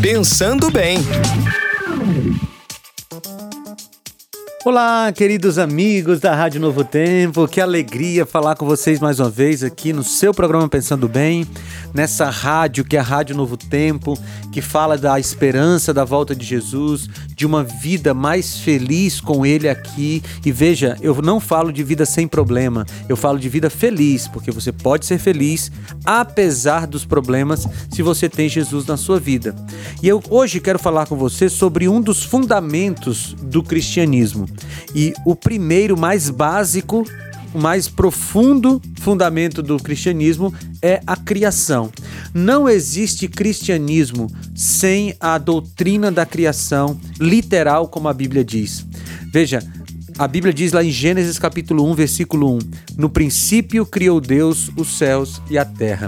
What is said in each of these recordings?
Pensando Bem. Olá, queridos amigos da Rádio Novo Tempo, que alegria falar com vocês mais uma vez aqui no seu programa Pensando Bem, nessa rádio que é a Rádio Novo Tempo, que fala da esperança da volta de Jesus, de uma vida mais feliz com Ele aqui. E veja, eu não falo de vida sem problema, eu falo de vida feliz, porque você pode ser feliz apesar dos problemas se você tem Jesus na sua vida. E eu hoje quero falar com você sobre um dos fundamentos do cristianismo. E o primeiro, mais básico, o mais profundo fundamento do cristianismo é a criação. Não existe cristianismo sem a doutrina da criação literal, como a Bíblia diz. Veja, a Bíblia diz lá em Gênesis capítulo 1, versículo 1: No princípio criou Deus os céus e a terra.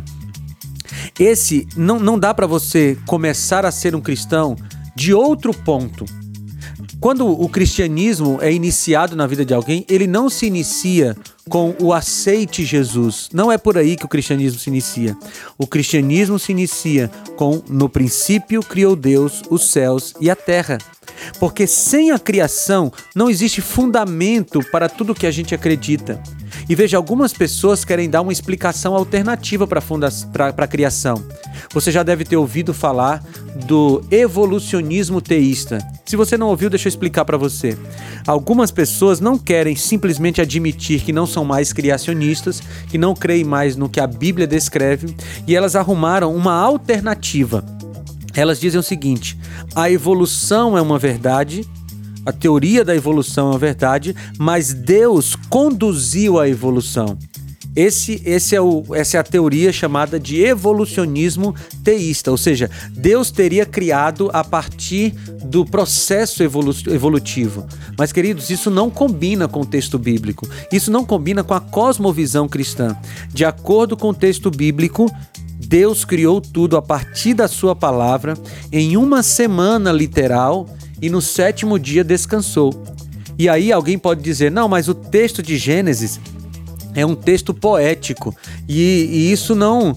Esse não dá para você começar a ser um cristão de outro ponto. Quando o cristianismo é iniciado na vida de alguém, ele não se inicia com o aceite Jesus. Não é por aí que o cristianismo se inicia. O cristianismo se inicia com: no princípio criou Deus os céus e a terra. Porque sem a criação não existe fundamento para tudo que a gente acredita. E veja, algumas pessoas querem dar uma explicação alternativa para a criação. Você já deve ter ouvido falar do evolucionismo teísta. Se você não ouviu, deixa eu explicar para você. Algumas pessoas não querem simplesmente admitir que não são mais criacionistas, que não creem mais no que a Bíblia descreve, e elas arrumaram uma alternativa. Elas dizem o seguinte: a evolução é uma verdade, a teoria da evolução é uma verdade, mas Deus conduziu a evolução. Essa é a teoria chamada de evolucionismo teísta, ou seja, Deus teria criado a partir do processo evolutivo. Mas, queridos, isso não combina com o texto bíblico, isso não combina com a cosmovisão cristã. De acordo com o texto bíblico, Deus criou tudo a partir da sua palavra em uma semana literal e no 7º dia descansou. E aí alguém pode dizer: não, mas o texto de Gênesis é um texto poético e isso não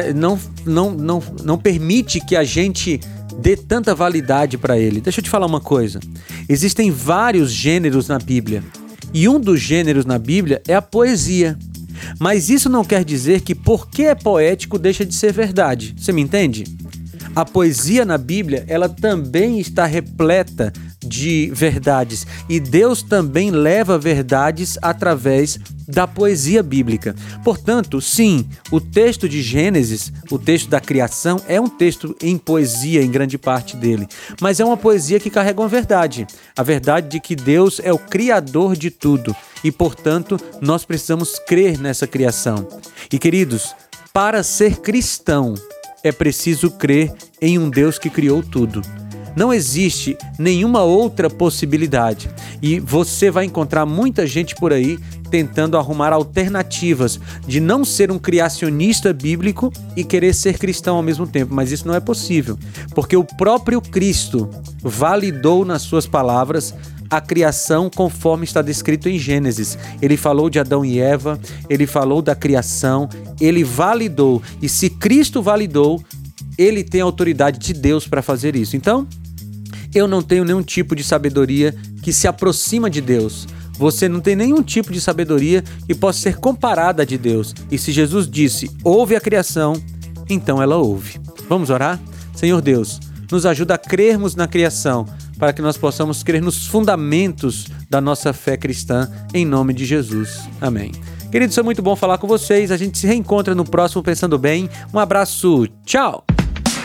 permite que a gente dê tanta validade para ele. Deixa eu te falar uma coisa. Existem vários gêneros na Bíblia e um dos gêneros na Bíblia é a poesia. Mas isso não quer dizer que porque é poético deixa de ser verdade. Você me entende? A poesia na Bíblia, ela também está repleta de verdades. E Deus também leva verdades através da poesia bíblica. Portanto, sim, o texto de Gênesis, o texto da criação, é um texto em poesia, em grande parte dele. Mas é uma poesia que carrega uma verdade. A verdade de que Deus é o criador de tudo. E, portanto, nós precisamos crer nessa criação. E, queridos, para ser cristão, é preciso crer em um Deus que criou tudo. Não existe nenhuma outra possibilidade. E você vai encontrar muita gente por aí tentando arrumar alternativas de não ser um criacionista bíblico e querer ser cristão ao mesmo tempo. Mas isso não é possível, porque o próprio Cristo validou nas suas palavras a criação conforme está descrito em Gênesis. Ele falou de Adão e Eva, ele falou da criação, ele validou. E se Cristo validou, ele tem a autoridade de Deus para fazer isso. Então, eu não tenho nenhum tipo de sabedoria que se aproxima de Deus. Você não tem nenhum tipo de sabedoria que possa ser comparada a de Deus. E se Jesus disse: ouve a criação, então ela ouve. Vamos orar? Senhor Deus, nos ajuda a crermos na criação, para que nós possamos crer nos fundamentos da nossa fé cristã, em nome de Jesus. Amém. Queridos, foi muito bom falar com vocês. A gente se reencontra no próximo Pensando Bem. Um abraço. Tchau!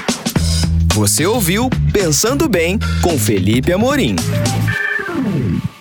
Você ouviu Pensando Bem com Felipe Amorim.